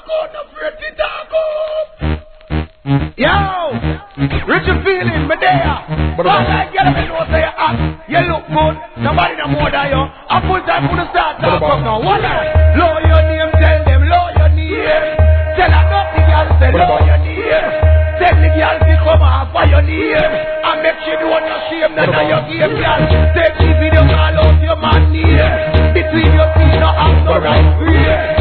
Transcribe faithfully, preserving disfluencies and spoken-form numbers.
talk out, no afraid to talk out. Yo, Richard feeling, me there. But I get him and know say you hot. You look good, nobody no more than you. I full time for the start talk up now. What that? Low your name, tell them low your name. Tell her not the girl, say low your name. Tell the girl to come off for your name. And make sure you want your shame, none of your game, girl. Take the video, call out your man name. Between your feet, no have no right.